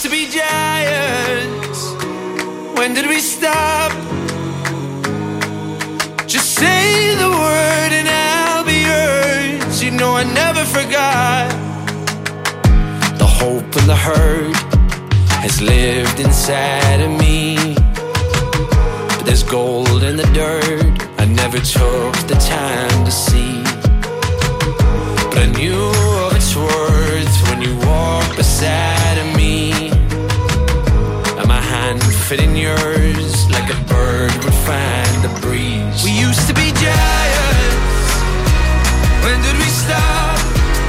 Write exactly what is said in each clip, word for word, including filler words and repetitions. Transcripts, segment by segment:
to be giants. When did we stop? Just say the word and I'll be yours. You know I never forgot. The hope and the hurt has lived inside of me. But there's gold in the dirt I never took the time to see. But I knew of its worth when you walked beside of me. And my hand fit in yours like a bird would find the breeze. We used to be giants. When did we stop?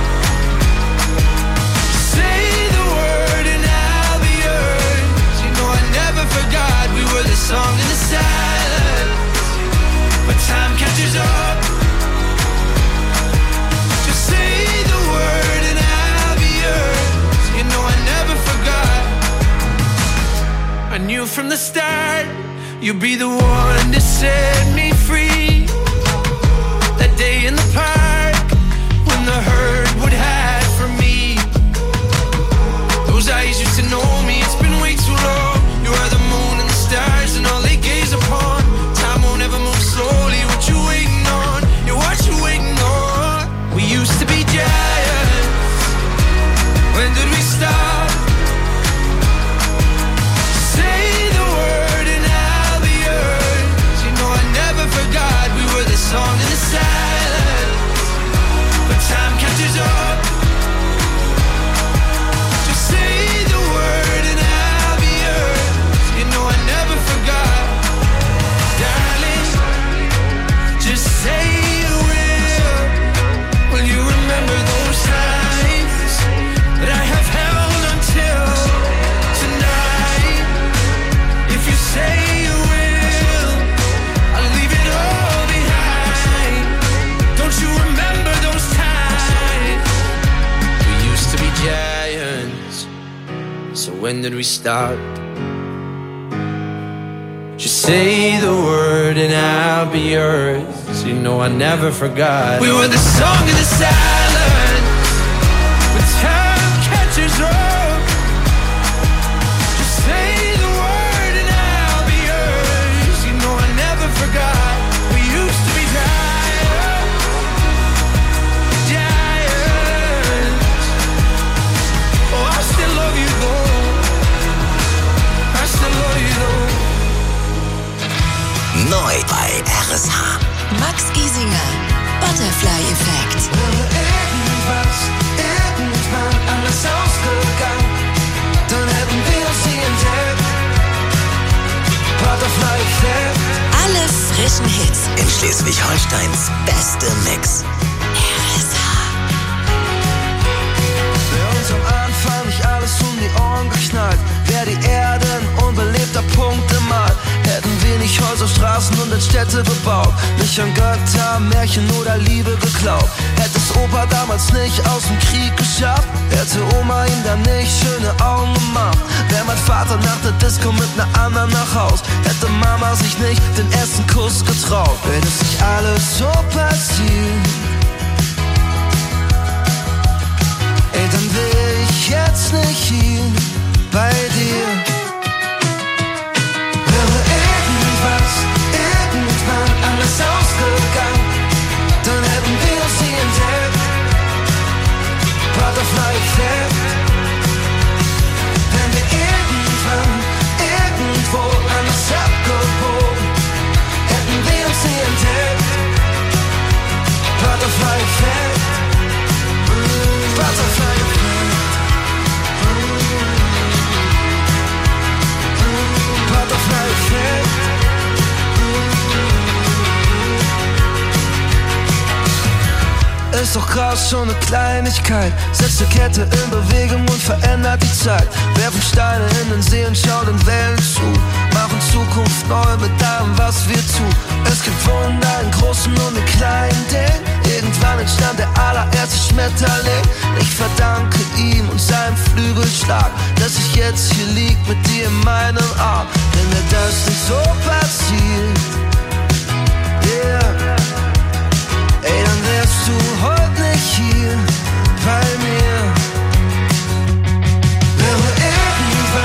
Say the word and I'll be yours. You know I never forgot we were the song in the silence. But time catches up. Just say the word and I'll be yours. You know I never forgot. I knew from the start you'd be the one to set me free. That day in the park when the herd would hide from me. Those eyes used to know me, it's been way too long. You are the moon and the stars and all they gaze upon. Time won't ever move slowly, what you waiting on? Yeah, what you waiting on? We used to be giants. When did we stop? Say the word and I'll be yours. You know I never forgot we were the song in the silence. But time catches up. Just say the word and I'll be yours. You know I never forgot. Darling, just say you will. Will you remember those times that I have held until tonight? If you say you will, I'll leave it all behind. Don't you remember those times? We used to be giants. So when did we start? Just say the word and I'll be yours. You know I never forgot. We were the song in the silence. When time catches up. Just say the word and I'll be yours. You know I never forgot. We used to be giants. Giants. Oh, I still love you though. I still love you though. Neu bei R S H. Max Giesinger, Butterfly-Effekt. Wäre irgendwas, irgendwann anders ausgegangen, dann hätten wir uns nie entdeckt. Butterfly-Effekt. Alle frischen Hits. In Schleswig-Holsteins beste Mix. R S H. Wäre uns am Anfang nicht alles um die Ohren geknallt, wäre die Erde ein unbelebter Punkt im All. Hätten wir nicht Häuser, Straßen und in Städte gebaut, nicht an Götter, Märchen oder Liebe geglaubt. Hätte es Opa damals nicht aus dem Krieg geschafft, hätte Oma ihm dann nicht schöne Augen gemacht. Wäre mein Vater nach der Disco mit ner anderen nach Haus, hätte Mama sich nicht den ersten Kuss getraut. Wenn es nicht alles so passiert, ey, dann wär ich jetzt nicht hier bei dir. Wäre irgendwas, irgendwann anders ausgegangen, dann hätten wir uns nie entdeckt. Butterfly-Effekt. Wenn wir irgendwann, irgendwo anders abgebogen, hätten wir uns nie entdeckt. Butterfly-Effekt. Butterfly-Effekt. Butterfly-Effekt. Ist doch krass, schon eine Kleinigkeit setzt eine Kette in Bewegung und verändert die Zeit. Werfen Steine in den See und schauen den Wellen zu. Machen Zukunft neu mit allem, was wir tun. Es gibt Wunder in großen und in kleinen Dingen. Irgendwann entstand der allererste Schmetterling. Ich verdanke ihm und seinem Flügelschlag, dass ich jetzt hier lieg mit dir in meinem Arm. Wenn mir das nicht so passiert, yeah, ey, dann wärst du heute nicht hier bei mir. Wäre irgendwas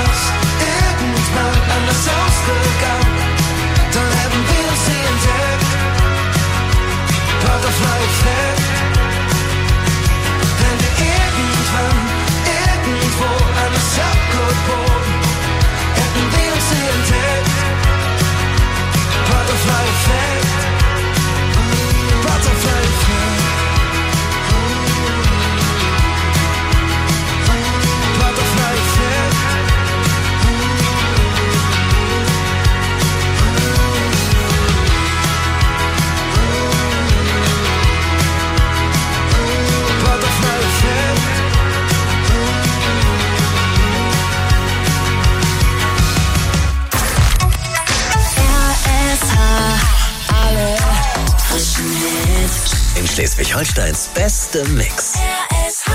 Schleswig-Holsteins beste Mix. R S H.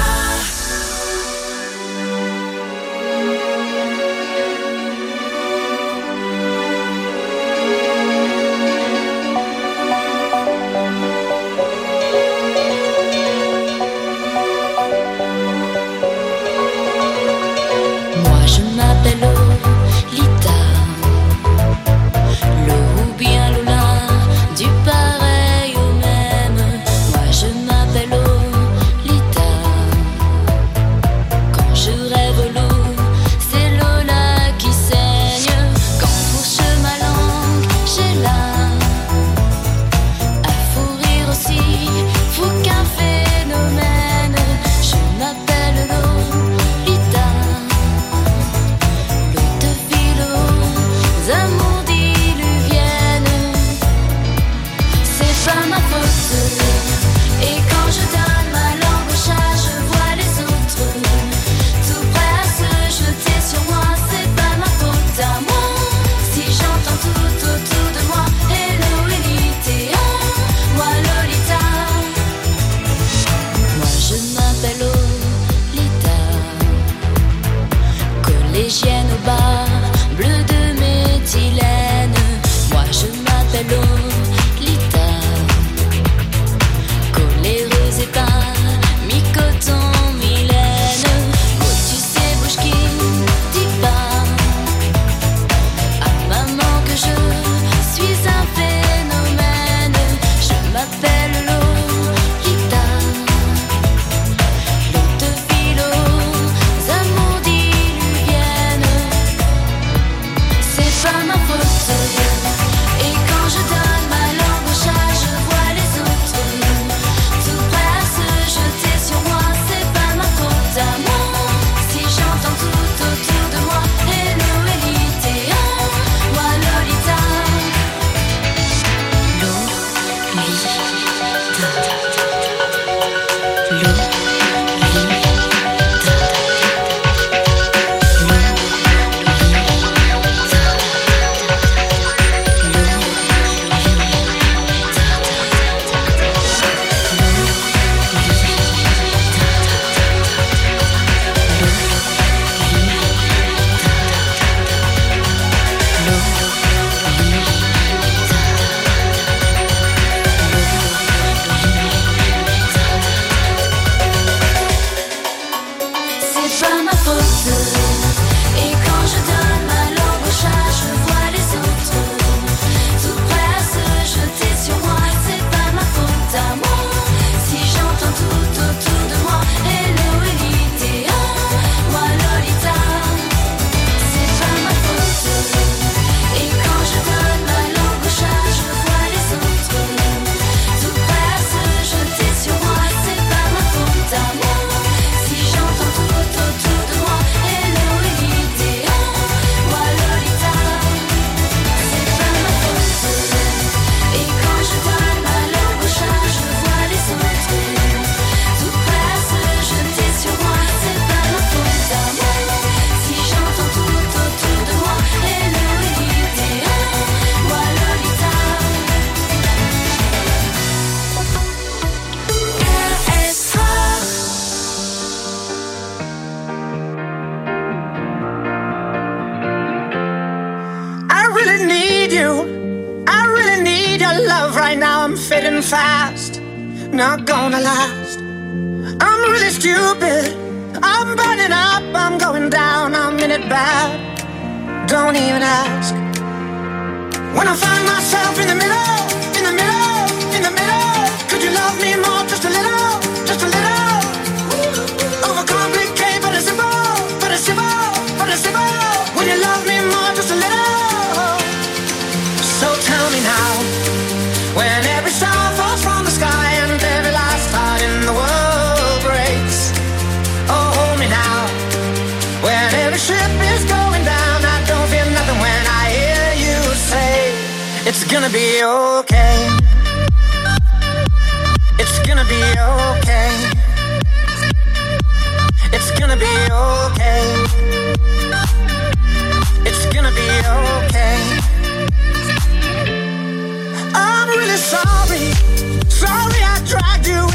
fading fast, not gonna last. I'm really stupid, I'm burning up, I'm going down, I'm in it bad. Don't even ask. When I find myself in the middle, in the middle, in the middle, could you love me more, just a little, just a little? Overcomplicate, but it's simple, but it's simple, but it's simple. When you love me more, just a little. So tell me now, when every star falls from the sky and every last heart in the world breaks. Oh, hold me now, when every ship is going down, I don't feel nothing when I hear you say, it's gonna be okay. It's gonna be okay. It's gonna be okay. It's gonna be okay. I'm really sorry, sorry I dragged you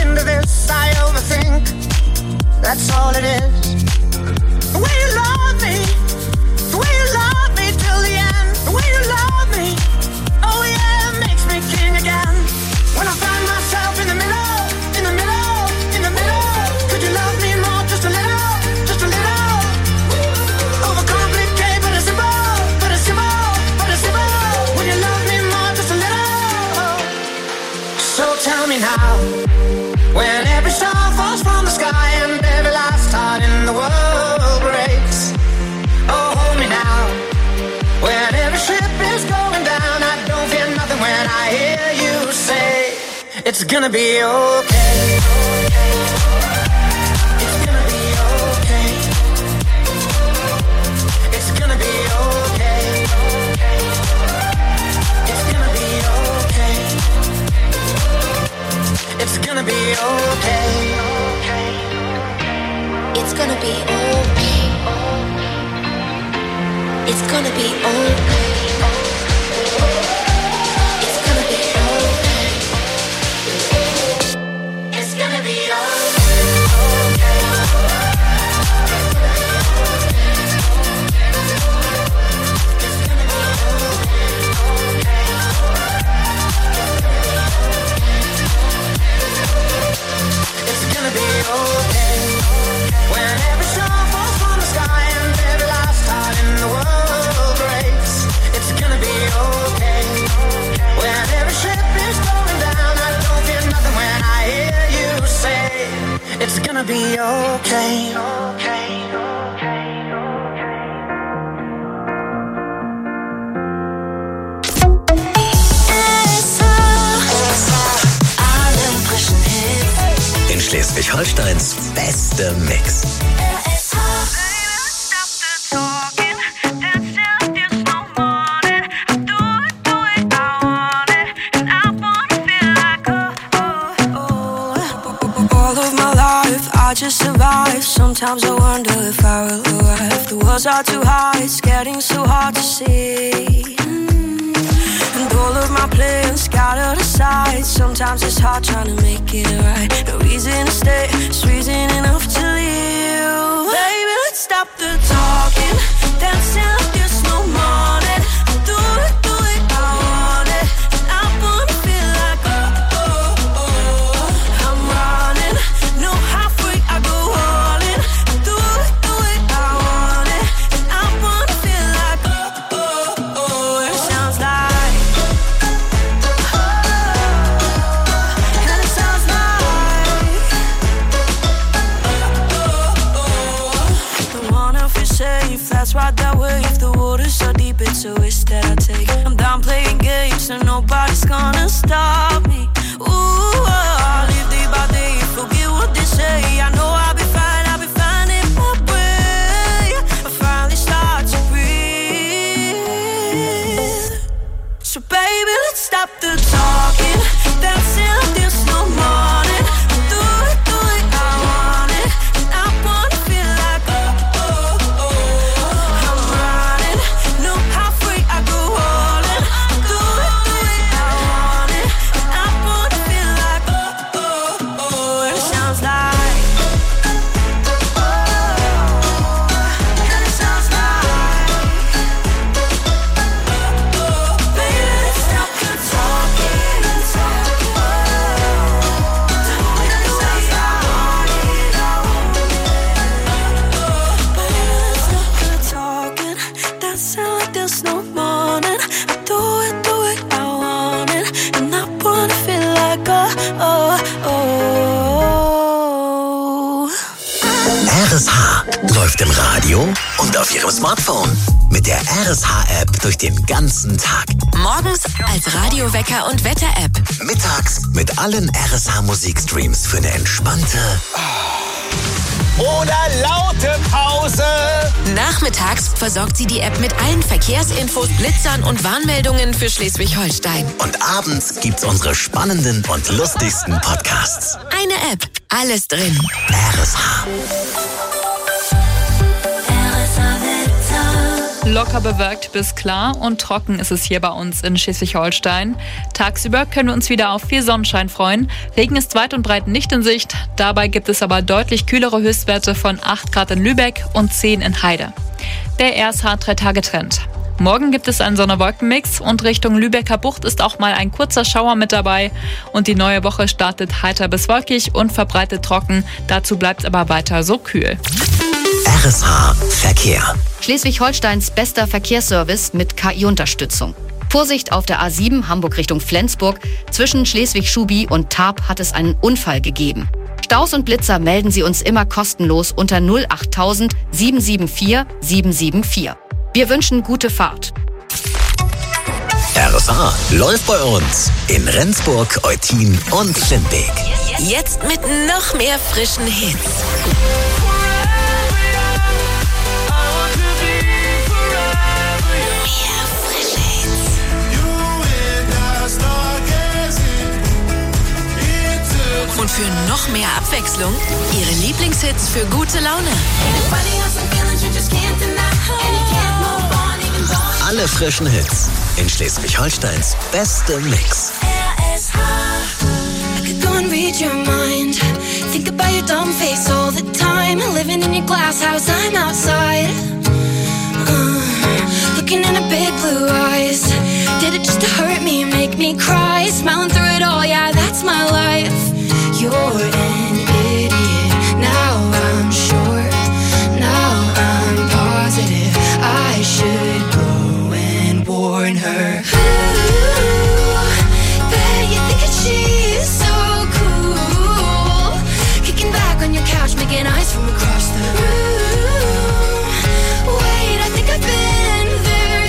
this I overthink. That's all it is. The way you love me, the way you love me till the end. The way you love me, oh yeah, makes me king again. When I find myself in the middle, in the middle, in the middle, could you love me more, just a little, just a little? Overcomplicate, but it's simple, but it's simple, but it's simple. Would you love me more, just a little? So tell me now, when every star falls from the sky and every last heart in the world breaks. Oh, hold me now, when every ship is going down, I don't fear nothing when I hear you say, it's gonna be okay. It's gonna be okay. It's gonna be okay. It's gonna be okay. It's gonna be okay. It's gonna be okay. It's gonna be okay. It's gonna be okay. It's gonna be It's gonna be okay. When every star falls from the sky and every last heart in the world breaks. It's gonna be okay. When every ship is going down, I don't fear nothing when I hear you say, it's gonna be okay. Okay. In Schleswig-Holsteins beste Mix. All of my life, I just survive. Sometimes I wonder if I will arrive. The walls are too high, it's getting so hard to see. And all of my plans scattered aside. Sometimes it's hard trying to make it right. No reason to stay, it's reason enough to leave. Baby, let's stop the talking, dancing like there's no morning. Do it, do it, I want it. And I wanna feel like oh, oh, oh. I'm running, no halfway, I go all in. Do it, do it, I want it. And I wanna feel like oh, oh, oh. It sounds like that's right that way. If the water's so deep, it's a risk that I take. I'm done playing games, so nobody's gonna stop me. Ooh, oh, I'll live day by day, forget what they say. I know I'll be fine, I'll be fine in my way. I finally start to breathe. So baby, let's stop the talking, dancing like there's no morning. Do it, do it, I want it. And I wanna feel like oh, oh, oh. I'm running, no halfway, I go all in. Do it, do it, I want it. And I wanna feel like oh, oh, oh. And it sounds like oh, and it sounds like oh, oh. Baby, let's stop the talking, talking. Oh, and it sounds like baby, let's stop the talking, dancing like there's no morning. I do it, do it, I want it. And I wanna feel like oh, oh, oh. R S H läuft im Radio und auf Ihrem Smartphone. Mit der R S H-App durch den ganzen Tag. Morgens als Radiowecker und Wetter-App. Mittags mit allen R S H-Musikstreams für eine entspannte oder laute Pause. Nachmittags versorgt sie die App mit allen Verkehrsinfos, Blitzern und Warnmeldungen für Schleswig-Holstein. Und abends gibt's unsere spannenden und lustigsten Podcasts. Eine App, alles drin. R S H. Locker bewölkt bis klar und trocken ist es hier bei uns in Schleswig-Holstein. Tagsüber können wir uns wieder auf viel Sonnenschein freuen. Regen ist weit und breit nicht in Sicht. Dabei gibt es aber deutlich kühlere Höchstwerte von acht Grad in Lübeck und zehn in Heide. Der R S H drei Tage Trend. Morgen gibt es einen Sonne-Wolken-Mix und Richtung Lübecker Bucht ist auch mal ein kurzer Schauer mit dabei. Und die neue Woche startet heiter bis wolkig und verbreitet trocken. Dazu bleibt es aber weiter so kühl. R S H Verkehr. Schleswig-Holsteins bester Verkehrsservice mit K I-Unterstützung. Vorsicht auf der A sieben Hamburg Richtung Flensburg. Zwischen Schleswig-Schubi und Tarp hat es einen Unfall gegeben. Staus und Blitzer melden Sie uns immer kostenlos unter null achttausend sieben sieben vier sieben sieben vier. Wir wünschen gute Fahrt. R S H läuft bei uns in Rendsburg, Eutin und Schlimbek. Jetzt mit noch mehr frischen Hits. Und für noch mehr Abwechslung, Ihre Lieblingshits für gute Laune. Alle frischen Hits in Schleswig-Holsteins bestem Mix. R S H. I could go and read your mind. Think about your dumb face all the time. Living in your glass house, I'm outside. Uh, looking in her big blue eyes. Did it just to hurt me, make me cry? Smiling through it all, yeah, that's my life. You're an idiot, now I'm sure, now I'm positive I should go and warn her. Ooh, bet you think that she's so cool, kicking back on your couch, making eyes from across the room. Wait, I think I've been there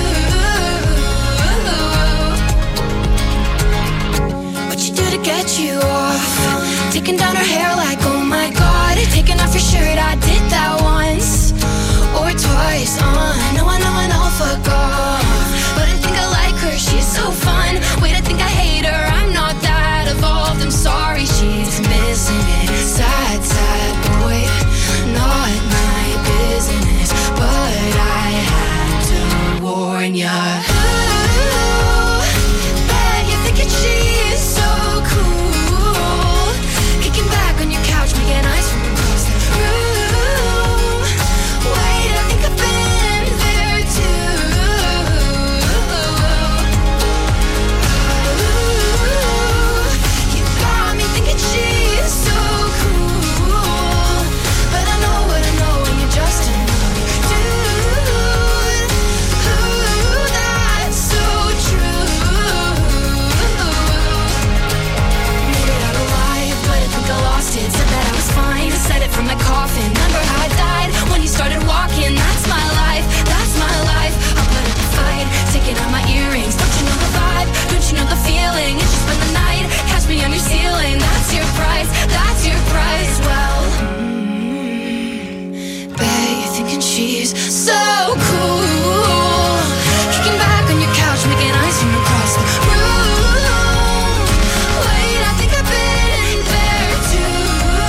too. What you do to get you off? Taking down her hair like, oh my god. Taking off your shirt, I did that once or twice. Uh, no, I know, I know, fuck off. But I think I like her, she's so fun. Wait, I think I hate her, I'm not that evolved. I'm sorry, she's missing it. Sad, sad boy, not my business. But I had to warn ya. Ooh, bet you think that she's so cool, back on your couch, making eyes from across the room. Wait, I think I've been there too. Ooh, you got me thinking she's so cool, but I know what I know when you're just another dude. Ooh, that's so true. Made it out alive, but I think I lost it. Said that I was fine, said it from my coffin. Remember how I died when you started walking? That's my life, that's my life. I'll put up a fight, taking out my earrings. Don't you know the vibe? Don't you know the feeling? It's just spend the night, catch me on your ceiling. That's your price, that's your price. Well, mm, bet you're thinking she's so cool, kicking back on your couch, making eyes from across the room. Wait, I think I've been there too.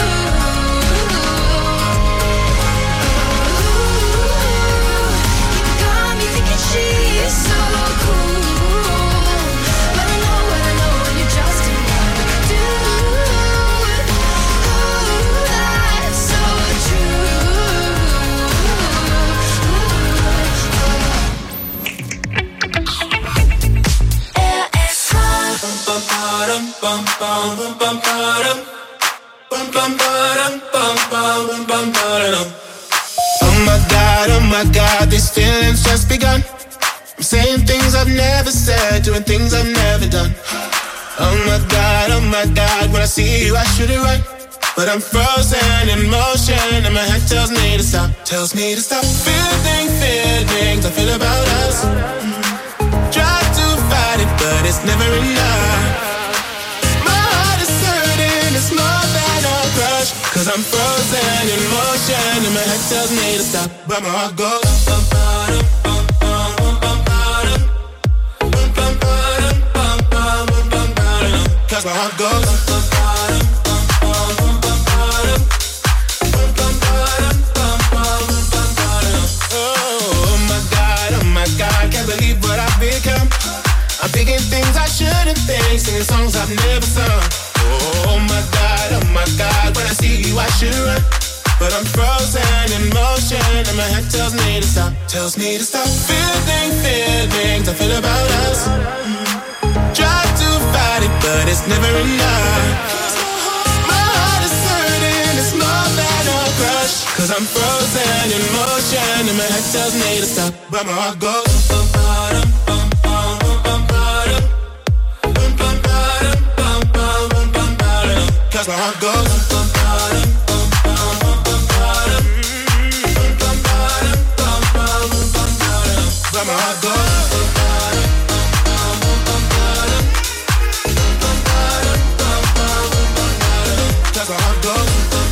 You got me thinking she's so cool, but I know what I know when you're just another dude. Oh, that's so Oh my God, oh my God, these feelings just begun. I'm saying things I've never said, doing things I've never done. Oh my God, oh my God, when I see you I should it right, but I'm frozen in motion and my head tells me to stop, tells me to stop. Feeling feelings I feel about us. Try to fight it, but it's never enough. My heart is hurting, it's more than a crush, cause I'm frozen in motion and my head tells me to stop, but my heart goes bum, bum, bum, bum, bum, bum, bum, bum, bum, bum, bum, bum, cause my heart goes bum, bum, bum, bum, bum, bum, bum, bum, bum, bum, bum, bum, bum, oh my God. singing songs I've never sung. Oh my God, oh my God, when I see you I should run, but I'm frozen in motion and my head tells me to stop, tells me to stop. Feeling, feelings I feel about us. Try to fight it, but it's never enough. My heart is hurting, it's more than a crush. Cause I'm frozen in motion and my head tells me to stop, but my heart goes bum, bum, bum, bum, bum, bum, bum, bum, bum, bum, bum, bum, cause my heart goes bum, bum, bum, bum, bum, but my heart goes. That's my heart goes.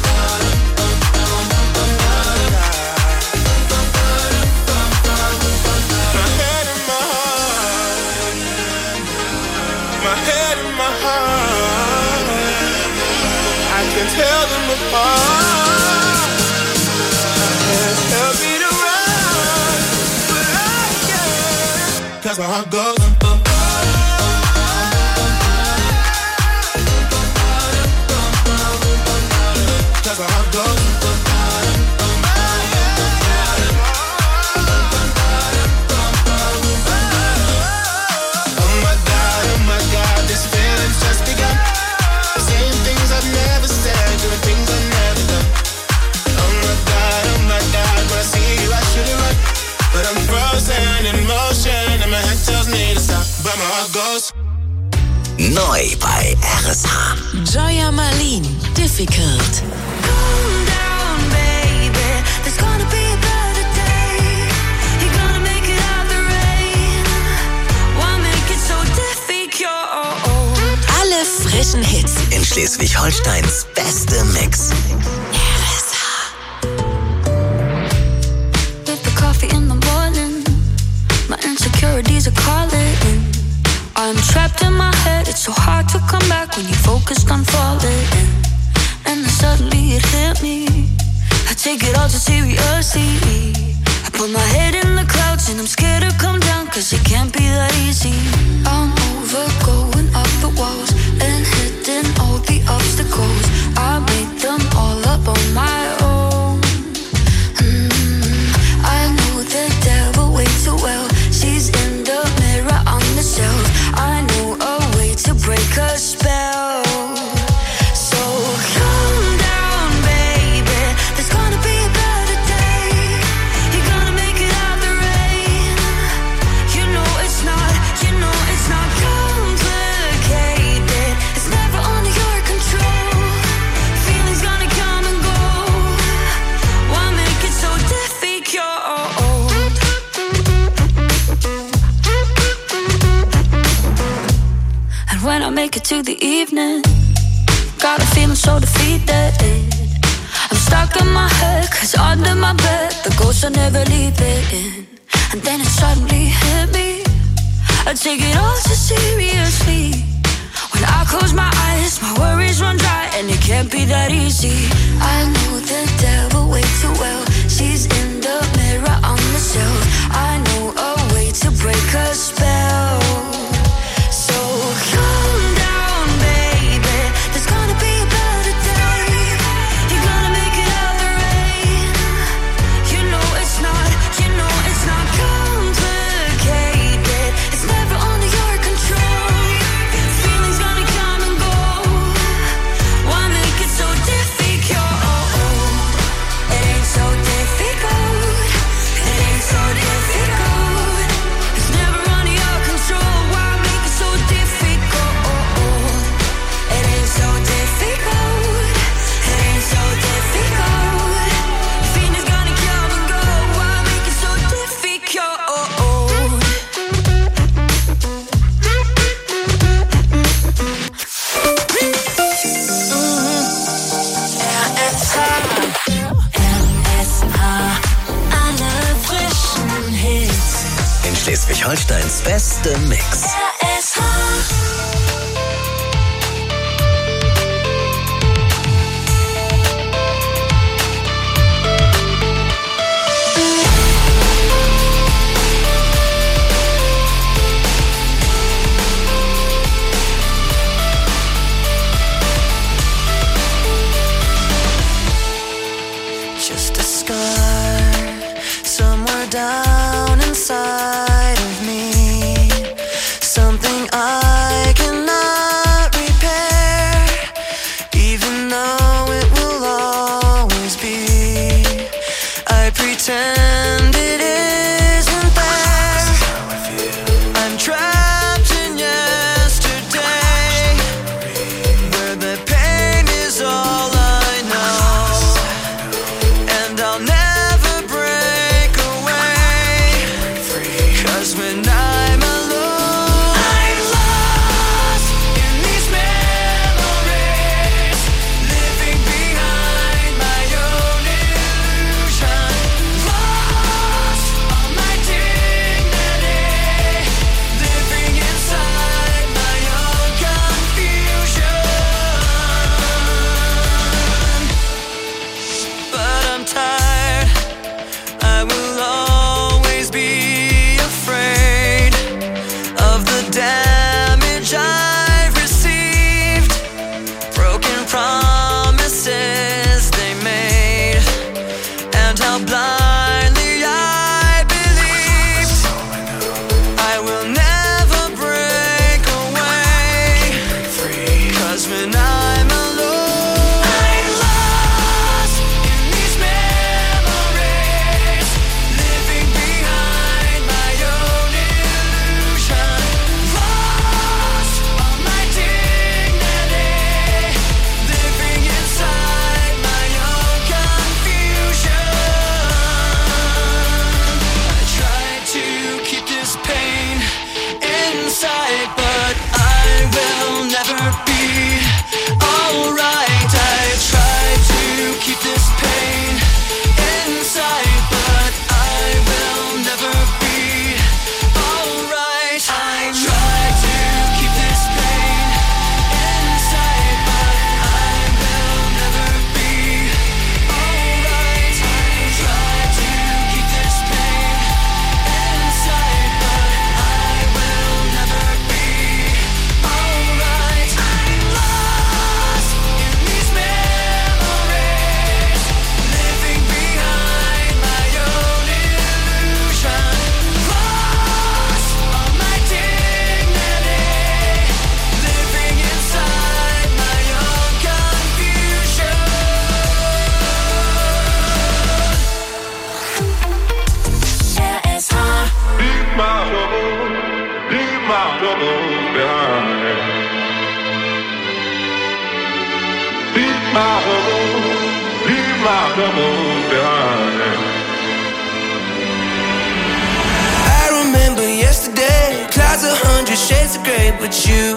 My head and my heart, my head and my heart, I can tell them apart. I can't help it around, but I can. Cause my heart goes. Cause my heart goes. Oh my God, oh my God, this feeling's just begun. Saying things I've never said, doing things I've never done. Oh my God, oh my God, when I see you I should've run, but I'm frozen in motion and my head tells me to stop, but my heart goes. Neu bei R S H. Joya Malin, Difficult. Calm down, baby. There's gonna be a better day. You're gonna make it out the rain. Why make it so difficult? Alle frischen Hits. In Schleswig-Holsteins beste Mix. R S H. With the coffee in the morning, my insecurities are calling. I'm trapped in my head, it's so hard to come back when you're focused on falling. And then suddenly it hit me, I take it all too seriously. I put my head in the clouds and I'm scared to come down, cause it can't be that easy. I'm over going up the walls and hitting all the obstacles. I made them all up on my own. mm, I know the devil way too well. She's in the mirror on the shelf. I know a way to break her spell. So calm down, baby. There's gonna be a better day. You're gonna make it out the rain. You know it's not, you know it's not complicated. It's never under your control. Feelings gonna come and go. Why make it so difficult? And when I make it to the evening, got a feeling so defeated. I'm stuck in my head, cause under my bed the ghosts are never leaving. And then it suddenly hit me, I take it all too seriously. When I close my eyes, my worries run dry, and it can't be that easy. I know the devil way too well. She's in the mirror on the shelf. I know a way to break her spell. So calm down, baby. There's gonna be a better day. You're gonna make it out the rain. You know it's not, you know it's not complicated. It's never under your control. Feelings gonna come and go. Why make it so difficult? It ain't so difficult. It ain't so difficult. It's never under your control. Why make it so difficult? It ain't so difficult. It ain't so difficult. Feelings gonna come and go. Why make it so difficult? R S H, R S H, alle frischen Hits. In Schleswig-Holsteins beste Mix. R S H. scar somewhere down inside of me, something I cannot repair, even though it will always be. I pretend it isn't there. I'm trapped in yesterday, where the pain is all I know, and I'll never break away. 'Cause when I'm alone, I'm lost in these memories, living behind my own illusion, lost all my dignity, living inside my own confusion. But I'm tired, I will always be afraid of the damage I've received, broken promises they made, and how blindly I believed. I will never break away, 'cause when I'm alone, I'm lost in these memories, living behind my own illusion, lost all my dignity, living inside my own confusion. I try to keep this pain inside, but I will never be alright. I try to keep this pain inside, but I will never be alright. I try to keep this pain inside, but I will never be alright. I try to keep this pain inside, but I will never be alright. I'm lost in these memories, living behind my own illusion, lost all my dignity, living inside my own confusion. Leave my trouble, leave my trouble behind. Leave my trouble, leave my trouble behind. I remember yesterday, clouds a hundred shades of gray, but you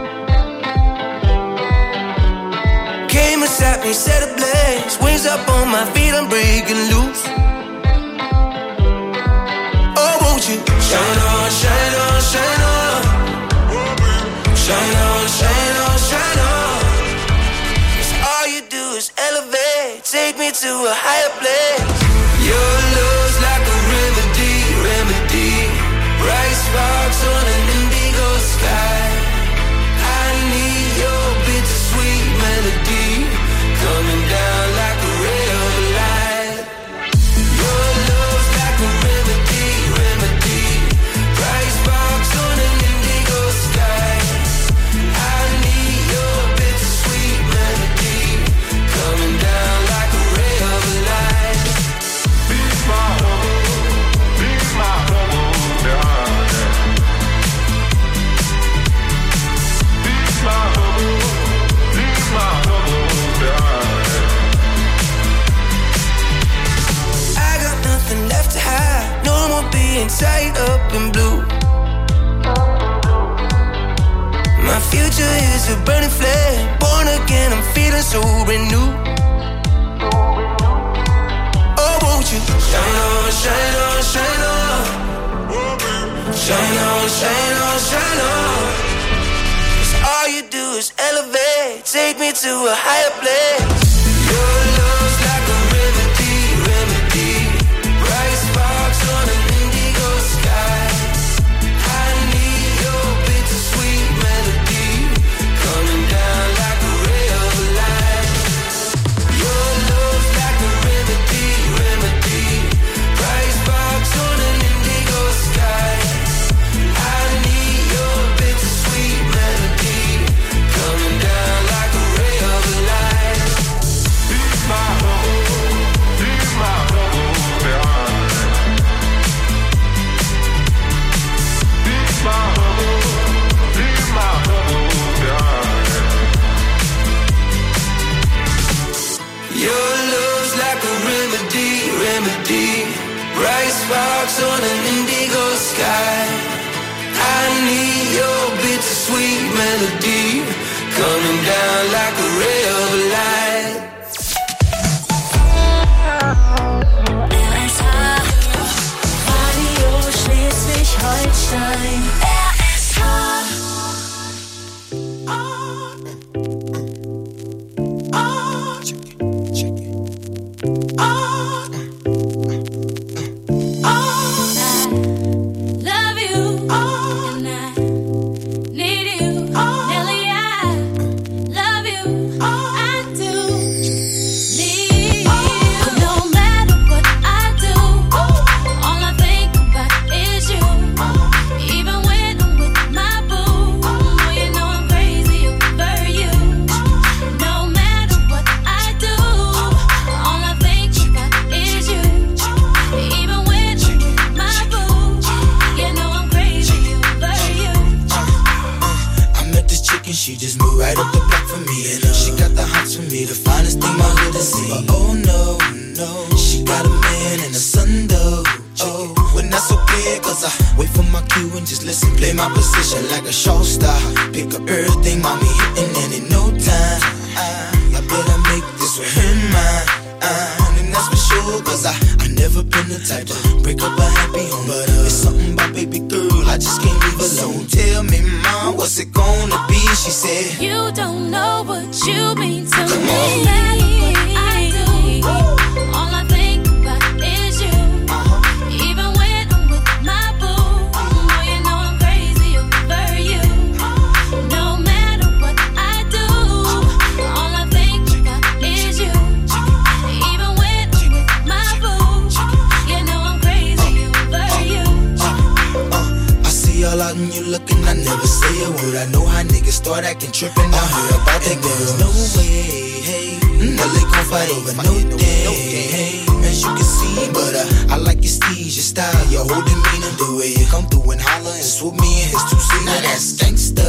came and sat me, set ablaze, wings up on my feet, I'm breaking loose. Oh, won't you shine on, shine on, shine on, shine on, shine on, shine on. 'Cause all you do is elevate, take me to a higher place. Your love's like a remedy, remedy, bright sparks on an indigo sky. I need your bittersweet melody, coming down like a ray of light. Your love's like a remedy, remedy, bright sparks on an indigo sky. I need your bittersweet melody, coming down like a ray of light. Leave my trouble, leave my trouble behind. Leave my trouble, leave my trouble behind. I got nothing left to hide, no more being tied up in blue. My future is a burning flame, born again, I'm feeling so renewed. Oh, won't you shine on, shine on, shine on, shine on, shine on, shine on. 'Cause all you do is elevate, take me to a higher place. Your love's like a remedy, remedy, bright sparks on an indigo sky. I need your bittersweet melody, coming down like a ray of light. Your love's like a remedy, remedy. melody, bright sparks on an indigo sky. I need your bittersweet melody, coming down like a ray of light. R S H, Radio Schleswig-Holstein. R S H. She just moved right up the block for me, and uh, she got the hots for me, the finest thing my hood has seen. But oh no, no, she got a man and a son though. Oh, when that's okay, cause I wait for my cue and just listen, play my position like a show star. Pick up everything, mommy hitting, and in no time, I, I better make this with her mine. Uh, and that's for sure, cause I, I never been the type to break up a happy home. But uh, it's something about baby girl, I just can't leave alone. Tell me, mom, what's it gonna be? She said, you don't know what you mean to Come me. on. I do. All I think about is you. Uh-huh. Even when I'm with my boo, oh, you know I'm crazy over you. No matter what I do, all I think about is you. Even when I'm with my boo, you know I'm crazy over you. Uh, uh, I see all out and you looking, I never say a word. I know how niggas start acting trippin'. I heard about that girl. No way, hey. Now they gon' fight over no day, hey. As you can see, but uh, I like your steez, your style, your whole demeanor, the way you come through and holler and swoop me in his two-seater. Now that's gangsta,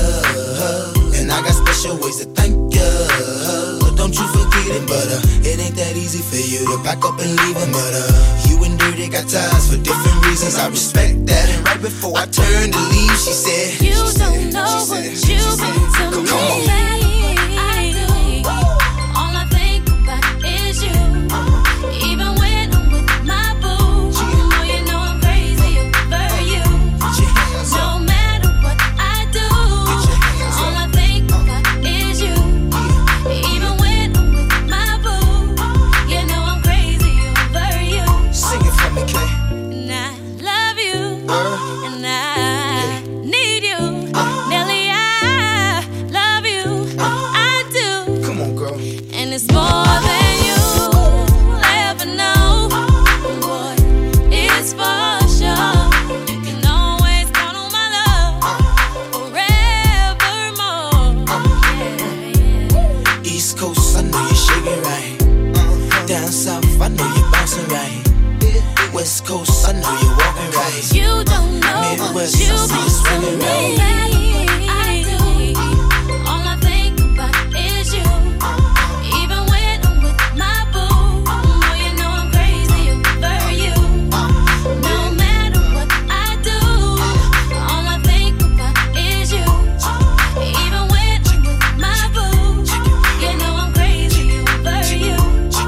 and I got special ways to thank ya. Don't you forget it, but uh, it ain't that easy for you to back up and leave him. But uh, you and Dirty got ties for different reasons. I respect that. And right before I turned to leave, she said, you she don't said, know she what said, you she mean said, to me. Come on. I do. All I think about is you. Even when I'm with my boo, oh, you know I'm crazy over you. No matter what I do, all I think about is you. Even when I'm with my boo, you know I'm crazy over you. Sing it for me, Kay. And I love you, Uh, and I need you, Nelly. I love you, I do, come on, girl. and it's more than you ever know. Boy, it's for sure. You can always count on my love forevermore. Yeah, yeah. East Coast, I know you're shaking right. Down South, I know you're bouncing right. West Coast, I know you're walking right. You don't know Midwest, what you I see you mean swinging to right. me. I do. All I think about is you. Even when I'm with my boo, oh, you know I'm crazy over you. No matter what I do, all I think about is you. Even when I'm with my boo, you know I'm crazy over you.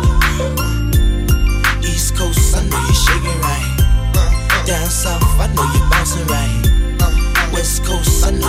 East Coast, I know you're shaking right. Down South, I know you're bouncing right. West Coast, I know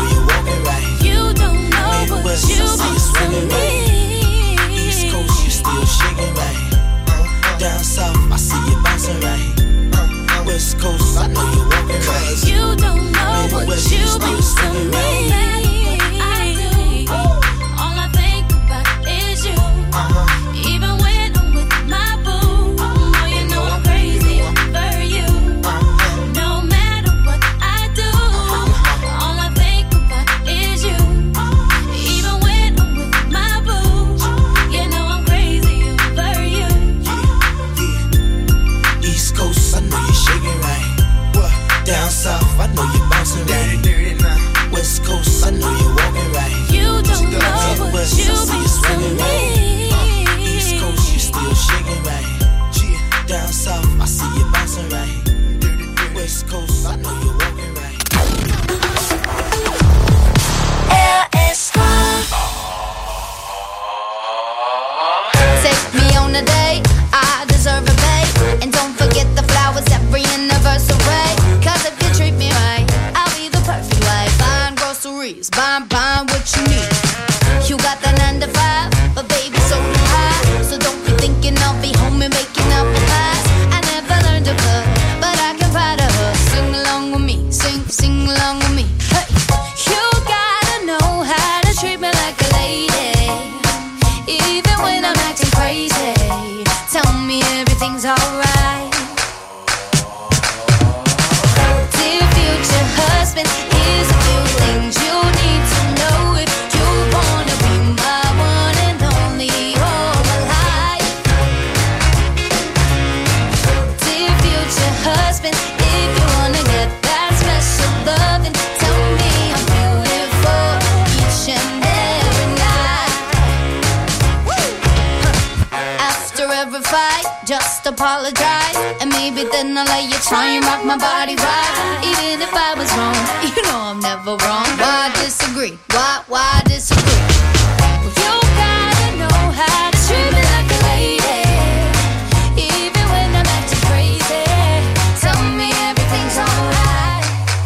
right. And maybe then I'll let you try and rock my body right. Even if I was wrong, you know I'm never wrong. Why disagree? Why, why disagree? Well, you gotta know how to treat me like a lady. Even when I'm acting crazy, tell me everything's alright.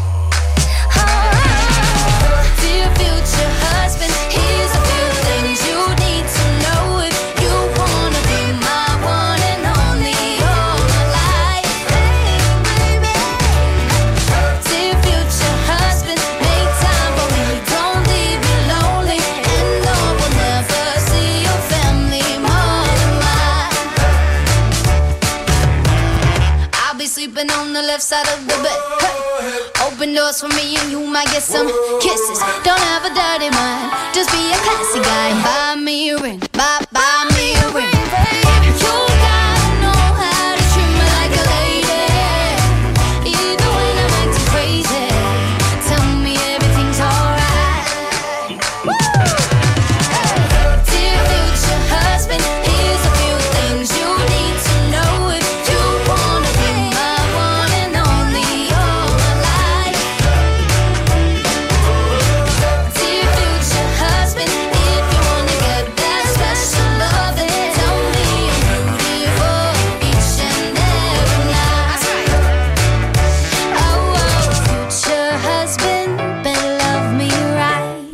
Alright. Dear future husband, here's a few things you need to know if you wanna be my one and only all my life. Hey, baby. Dear future husband, make time for me. Don't leave me lonely, and no, we'll never see your family more than mine. I'll be sleeping on the left side of the bed. Hey. Open doors for me and you might get some kisses. Don't have a dirty mind, just be a classy guy. Buy me a ring, buy, buy me a ring. You gotta know how to treat me like a lady. Even when I'm acting crazy, tell me everything's alright. Dear future husband, here's a few things you need to know if you wanna be my one and only all my life. Dear future husband, if you wanna get that special love, then tell me I'm beautiful each and every night. Oh, oh, future husband, better love me right.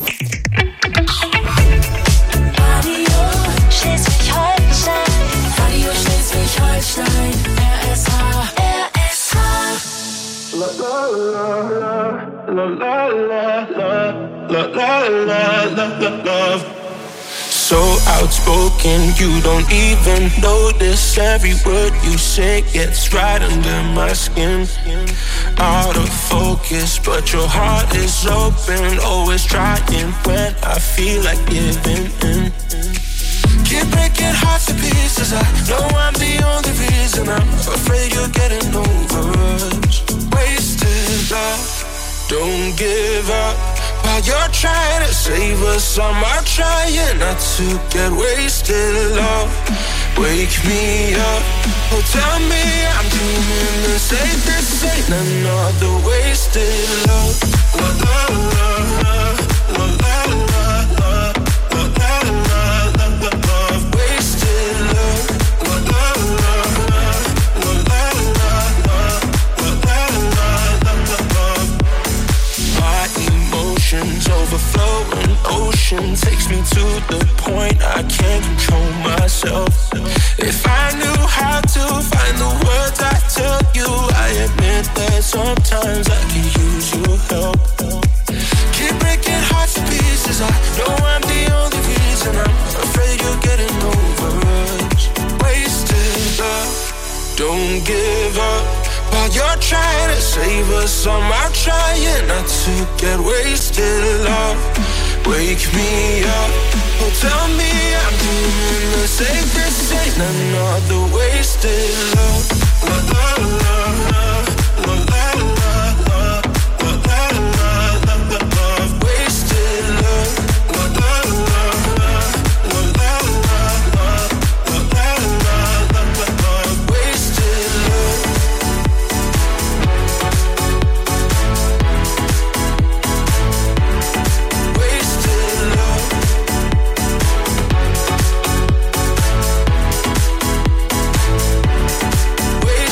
Radio Schleswig-Holstein, Radio Schleswig-Holstein, R S H, R S H. La la la la la la la la la la la love. So outspoken, you don't even notice. Every word you say gets right under my skin. Out of focus, but your heart is open. Always trying when I feel like giving in. Keep breaking hearts to pieces. I know I'm the only reason. I'm afraid you're getting over us. Wasted love, don't give up. While you're trying to save us, I'm out trying not to get wasted love. Wake me up, oh tell me I'm doing the safest. Ain't another wasted love. La la la la la la la la la la la love. Wasted love. La la la la la la la la la la love. My emotions overflowing, ocean takes me to the point I can't control myself. If I knew how to find the words I tell you, I admit that sometimes I can use your help. Keep breaking hearts to pieces. I know I'm the only reason. I'm afraid you're getting over us. Wasted love, don't give up. While you're trying to save us, I'm out trying not to get wasted love. Wake me up, oh tell me I'm doing the safest. Ain't another wasted love. La la la la la la la la la la la love. Wasted love. La la la la la la la la la la love. Wasted love. Wasted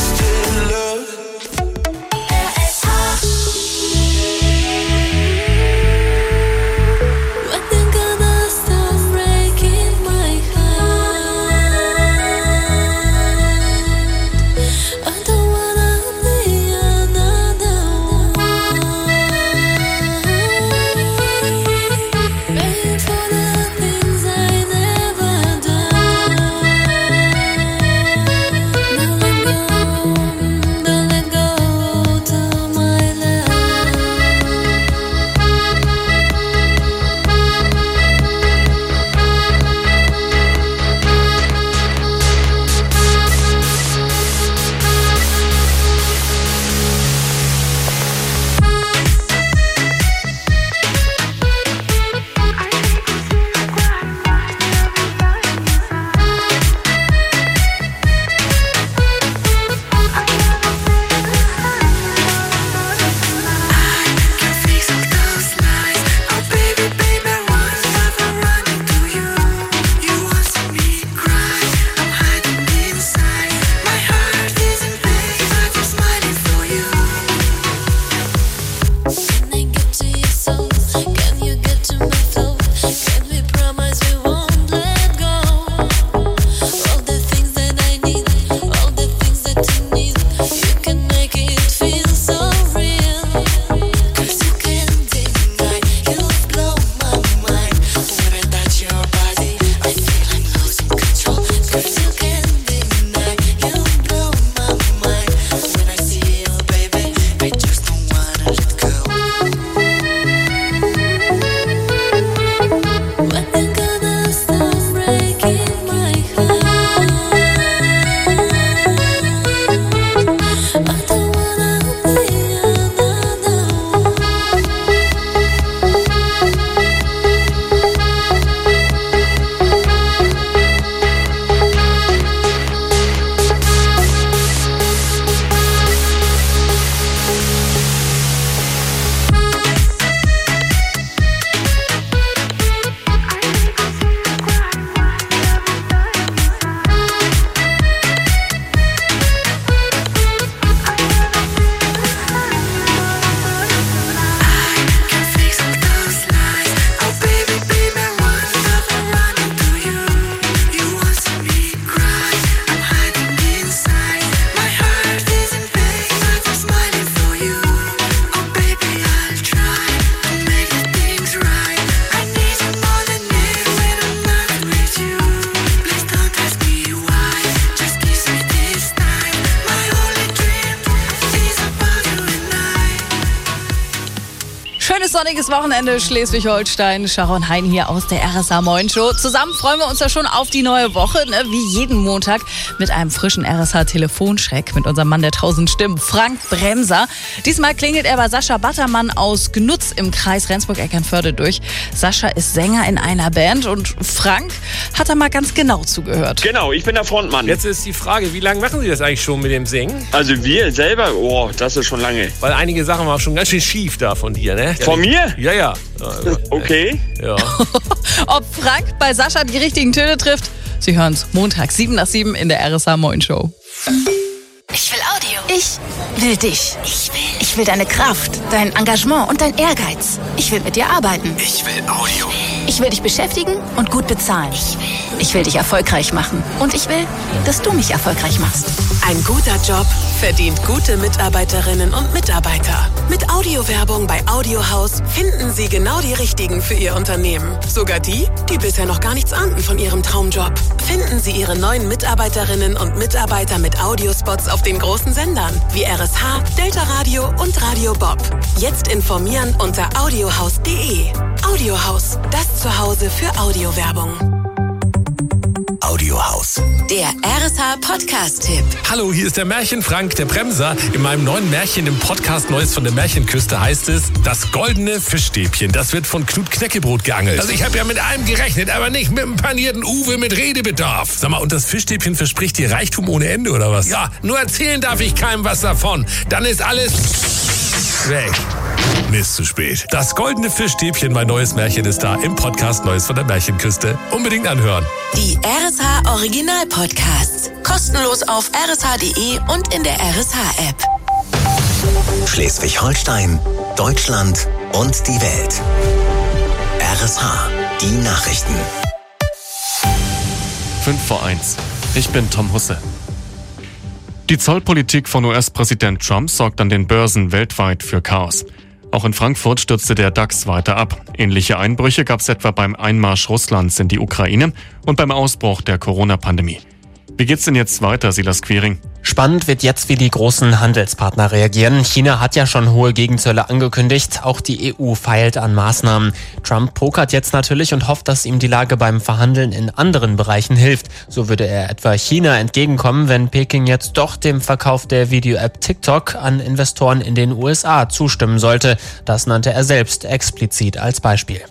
Schönes sonniges Wochenende, Schleswig-Holstein. Sharon Hein hier aus der R S H Moin Show. Zusammen freuen wir uns ja schon auf die neue Woche, ne? Wie jeden Montag mit einem frischen R S H-Telefonschreck mit unserem Mann der tausend Stimmen, Frank Bremser. Diesmal klingelt er bei Sascha Battermann aus Gnutz im Kreis Rendsburg-Eckernförde durch. Sascha ist Sänger in einer Band und Frank hat da mal ganz genau zugehört. Genau, ich bin der Frontmann. Jetzt ist die Frage, wie lange machen Sie das eigentlich schon mit dem Singen? Also wir selber, oh, das ist schon lange. Weil einige Sachen waren schon ganz schön schief da von dir, ne? Von mir? Ja, ja. Okay. Ja. Ob Frank bei Sascha die richtigen Töne trifft? Sie hören's Montag sieben nach sieben in der R S H Moin Show. Ich will Audio. Ich will dich. Ich will. Ich will deine Kraft, dein Engagement und dein Ehrgeiz. Ich will mit dir arbeiten. Ich will Audio. Ich will dich beschäftigen und gut bezahlen. Ich will. Ich will dich erfolgreich machen. Und ich will, dass du mich erfolgreich machst. Ein guter Job verdient gute Mitarbeiterinnen und Mitarbeiter. Mit Audiowerbung bei Audiohaus finden Sie genau die Richtigen für Ihr Unternehmen. Sogar die, die bisher noch gar nichts ahnten von Ihrem Traumjob. Finden Sie Ihre neuen Mitarbeiterinnen und Mitarbeiter mit Audiospots auf den großen Sendern wie R S H, Delta Radio und Radio Bob. Jetzt informieren unter audiohaus punkt de. Audiohaus, das Zuhause für Audiowerbung. Audiohaus. Der R S H Podcast-Tipp. Hallo, hier ist der Märchen-Frank, der Bremser. In meinem neuen Märchen im Podcast Neues von der Märchenküste heißt es, das goldene Fischstäbchen, das wird von Knut Knäckebrot geangelt. Also ich habe ja mit allem gerechnet, aber nicht mit dem panierten Uwe mit Redebedarf. Sag mal, und das Fischstäbchen verspricht dir Reichtum ohne Ende, oder was? Ja, nur erzählen darf ich keinem was davon. Dann ist alles weg. Mist, zu spät. Das goldene Fischstäbchen, mein neues Märchen, ist da im Podcast Neues von der Märchenküste. Unbedingt anhören. Die R S H Original Podcasts. Kostenlos auf r s h punkt de und in der R S H App. Schleswig-Holstein, Deutschland und die Welt. R S H, die Nachrichten. fünf vor eins. Ich bin Tom Husse. Die Zollpolitik von U S-Präsident Trump sorgt an den Börsen weltweit für Chaos. Auch in Frankfurt stürzte der DAX weiter ab. Ähnliche Einbrüche gab es etwa beim Einmarsch Russlands in die Ukraine und beim Ausbruch der Corona-Pandemie. Wie geht's denn jetzt weiter, Silas Quiring? Spannend wird jetzt, wie die großen Handelspartner reagieren. China hat ja schon hohe Gegenzölle angekündigt. Auch die E U feilt an Maßnahmen. Trump pokert jetzt natürlich und hofft, dass ihm die Lage beim Verhandeln in anderen Bereichen hilft. So würde er etwa China entgegenkommen, wenn Peking jetzt doch dem Verkauf der Video-App TikTok an Investoren in den U S A zustimmen sollte. Das nannte er selbst explizit als Beispiel.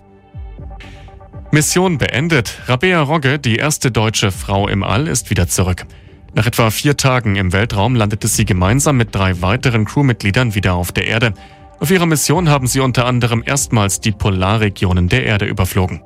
Mission beendet. Rabea Rogge, die erste deutsche Frau im All, ist wieder zurück. Nach etwa vier Tagen im Weltraum landete sie gemeinsam mit drei weiteren Crewmitgliedern wieder auf der Erde. Auf ihrer Mission haben sie unter anderem erstmals die Polarregionen der Erde überflogen.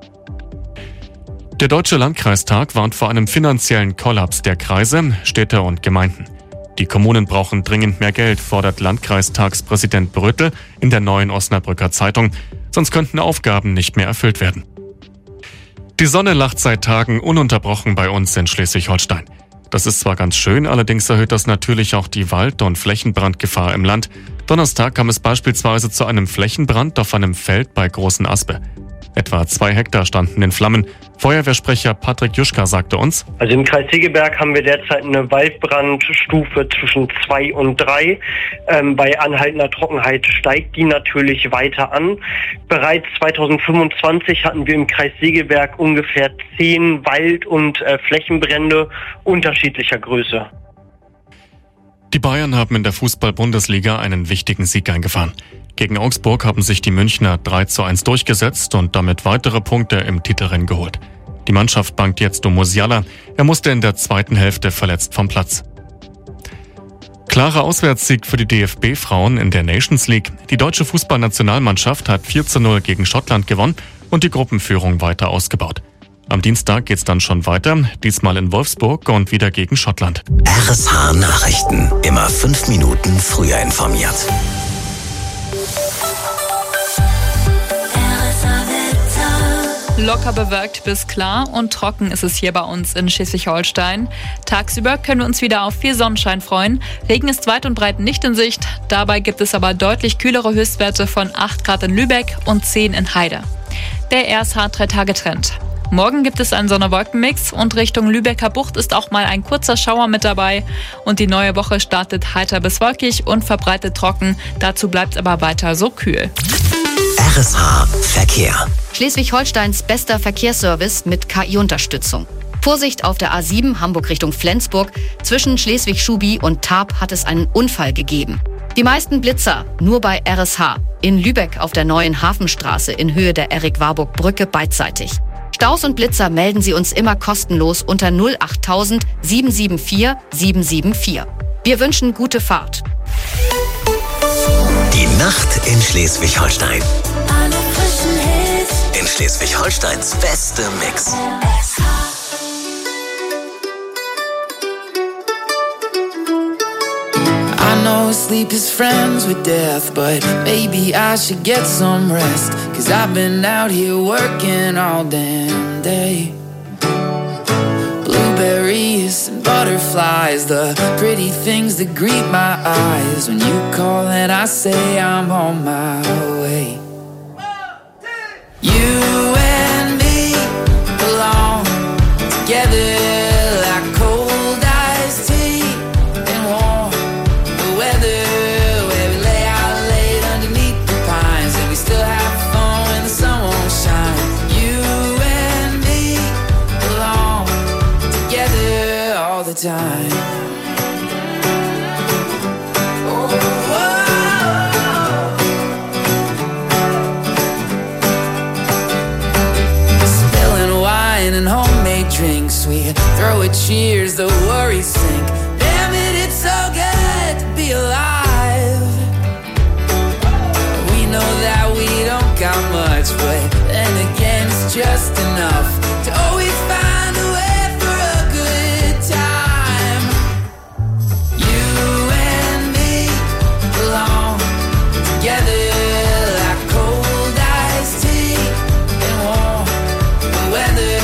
Der Deutsche Landkreistag warnt vor einem finanziellen Kollaps der Kreise, Städte und Gemeinden. Die Kommunen brauchen dringend mehr Geld, fordert Landkreistagspräsident Brötel in der Neuen Osnabrücker Zeitung. Sonst könnten Aufgaben nicht mehr erfüllt werden. Die Sonne lacht seit Tagen ununterbrochen bei uns in Schleswig-Holstein. Das ist zwar ganz schön, allerdings erhöht das natürlich auch die Wald- und Flächenbrandgefahr im Land. Donnerstag kam es beispielsweise zu einem Flächenbrand auf einem Feld bei Großen Aspe. Etwa zwei Hektar standen in Flammen. Feuerwehrsprecher Patrick Juschka sagte uns: Also im Kreis Segeberg haben wir derzeit eine Waldbrandstufe zwischen zwei und drei. Ähm, bei anhaltender Trockenheit steigt die natürlich weiter an. Bereits zweitausendfünfundzwanzig hatten wir im Kreis Segeberg ungefähr zehn Wald- und äh, Flächenbrände unterschiedlicher Größe. Die Bayern haben in der Fußball-Bundesliga einen wichtigen Sieg eingefahren. Gegen Augsburg haben sich die Münchner drei zu eins durchgesetzt und damit weitere Punkte im Titelrennen geholt. Die Mannschaft bangt jetzt um Musiala. Er musste in der zweiten Hälfte verletzt vom Platz. Klarer Auswärtssieg für die D F B-Frauen in der Nations League. Die deutsche Fußballnationalmannschaft hat vier zu null gegen Schottland gewonnen und die Gruppenführung weiter ausgebaut. Am Dienstag geht's dann schon weiter, diesmal in Wolfsburg und wieder gegen Schottland. R S H Nachrichten, immer fünf Minuten früher informiert. Locker bewölkt bis klar und trocken ist es hier bei uns in Schleswig-Holstein. Tagsüber können wir uns wieder auf viel Sonnenschein freuen. Regen ist weit und breit nicht in Sicht. Dabei gibt es aber deutlich kühlere Höchstwerte von acht Grad in Lübeck und zehn in Heide. Der R S H drei Tage Trend. Morgen gibt es einen Sonne-Wolken-Mix und Richtung Lübecker Bucht ist auch mal ein kurzer Schauer mit dabei. Und die neue Woche startet heiter bis wolkig und verbreitet trocken. Dazu bleibt es aber weiter so kühl. R S H Verkehr. Schleswig-Holsteins bester Verkehrsservice mit K I-Unterstützung. Vorsicht auf der A sieben Hamburg Richtung Flensburg. Zwischen Schleswig-Schubi und Tarp hat es einen Unfall gegeben. Die meisten Blitzer nur bei R S H. In Lübeck auf der neuen Hafenstraße in Höhe der Erik-Warburg-Brücke beidseitig. Staus und Blitzer melden Sie uns immer kostenlos unter null acht tausend sieben sieben vier sieben sieben vier. Wir wünschen gute Fahrt. Die Nacht in Schleswig-Holstein. Alle frischen Hits. In Schleswig-Holsteins beste Mix. I know sleep is friends with death, but maybe I should get some rest. Cause I've been out here working all damn day. Blueberries and butterflies, the pretty things that greet my eyes. When you call and I say I'm on my way. You and me belong together like cold iced tea and warm the weather, where we lay out late underneath the pines and we still have fun when the sun won't shine. You and me belong together all the time. And homemade drinks, we throw a cheers, the worries sink. Damn it, it's so good to be alive. We know that we don't got much, but then again it's just enough to always find a way for a good time. You and me belong together like cold iced tea and warm the weather.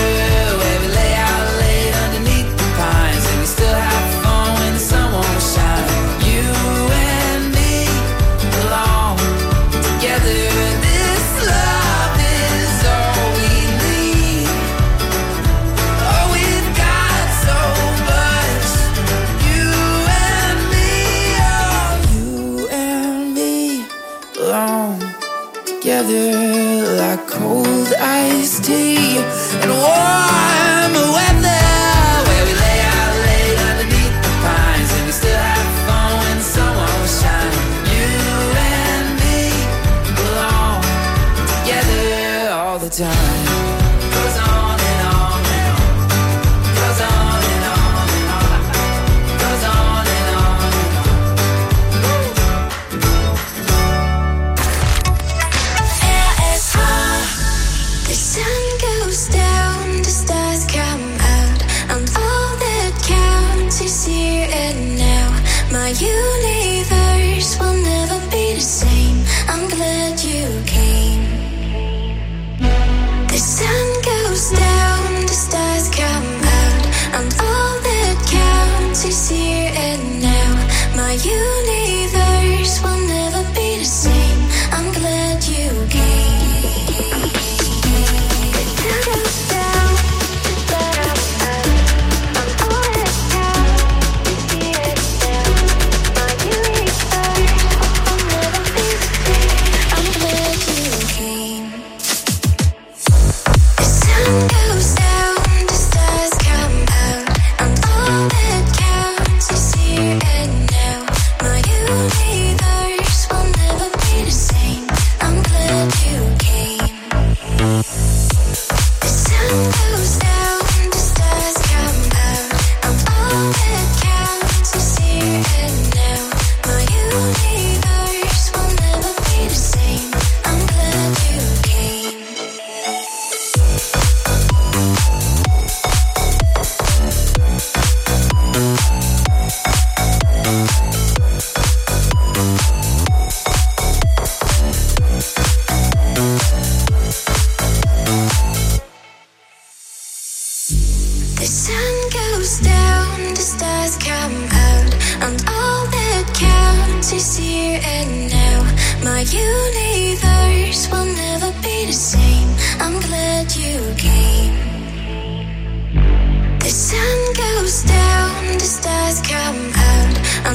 Together like cold iced tea and warm weather, where we lay out late underneath the pines and we still have fun when the sun won't shine. You and me belong together all the time. Goes on and on and on. Goes on and on and on. Goes on and on and The sun goes down, the stars come out, and all that counts is here and now. My universe will never be the same. I'm glad you came. The sun goes down, the stars come out, and all that counts is here and now. My universe will never be the same. I'm glad you came.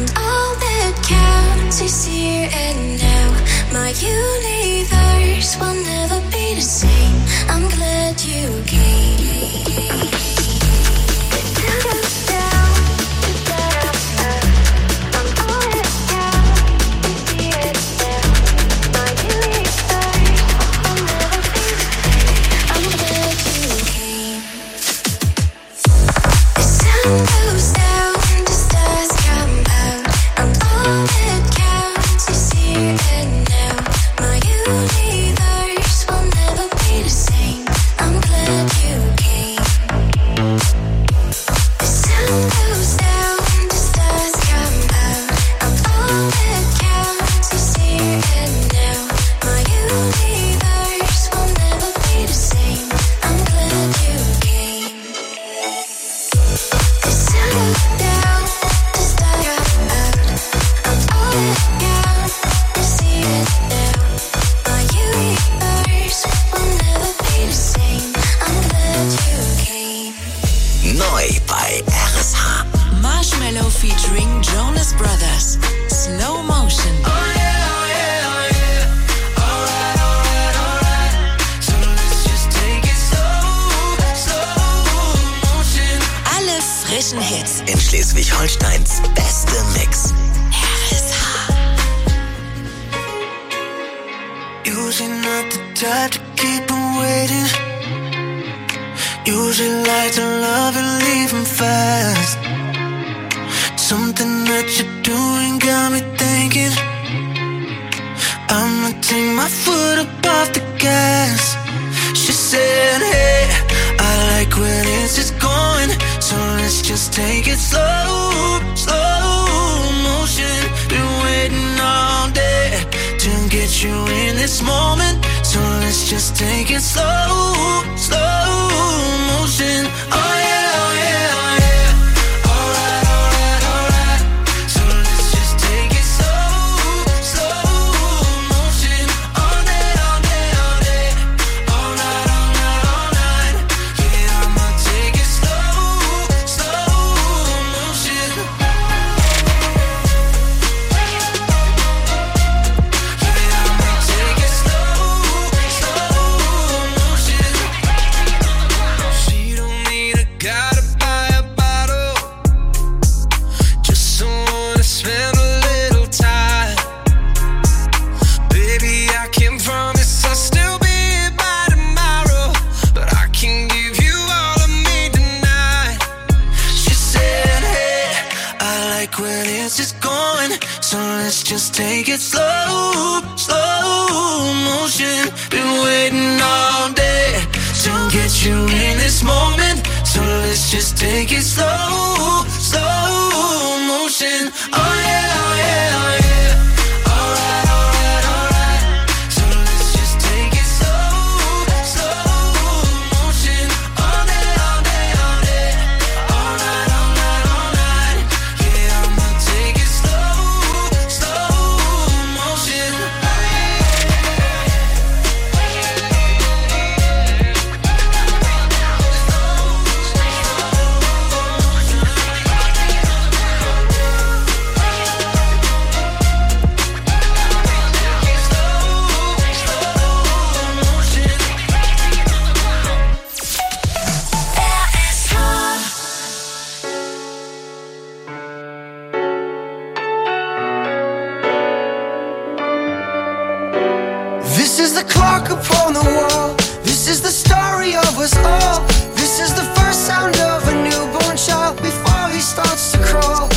is here and now. My universe will Schleswig-Holsteins beste Mix. R S H. Usually not the type to keep them waiting. Usually like to love and leave them fast. Something that you're doing got me thinking I'ma take my foot up off the gas. She said, hey, I like when it's just going, so let's just take it slow, slow motion. Been waiting all day to get you in this moment, so let's just take it slow, slow motion. Oh yeah, oh yeah, oh yeah. Just take it slow, slow motion. Been waiting all day to get you in this moment, so let's just take it slow, slow motion. Oh yeah, oh yeah, oh yeah. This is the clock upon the wall. This is the story of us all. This is the first sound of a newborn child before he starts to crawl.